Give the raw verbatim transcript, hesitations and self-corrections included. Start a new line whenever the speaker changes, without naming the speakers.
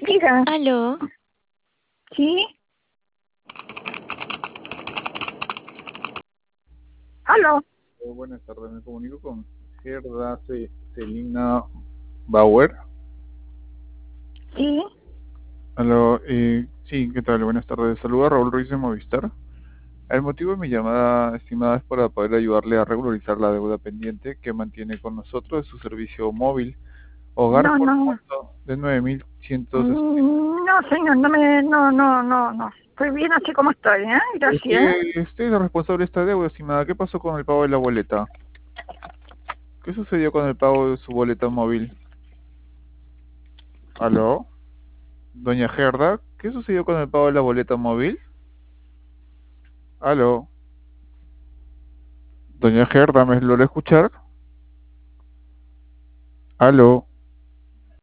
Diga,
Aló,
¿sí? ¿Aló?
Oh, buenas tardes, me comunico con Gerda Ce- Celina Bauer.
¿Sí?
Aló, eh, sí, ¿qué tal? Buenas tardes. Saluda a Raúl Ruiz de Movistar. El motivo de mi llamada, estimada, es para poder ayudarle a regularizar la deuda pendiente que mantiene con nosotros de su servicio móvil hogar
No,
por un
no.
monto de nueve mil ciento sesenta.
Mm, No, señor, no me, no, no, no, no. Estoy bien así como estoy, ¿eh?
¿Por
Gracias.
qué usted es la responsable de esta deuda, estimada? ¿Qué pasó con el pago de la boleta? ¿Qué sucedió con el pago de su boleta móvil? ¿Aló? Doña Gerda, ¿qué sucedió con el pago de la boleta móvil? ¿Aló? Doña Gerda, ¿me logró escuchar? ¿Aló?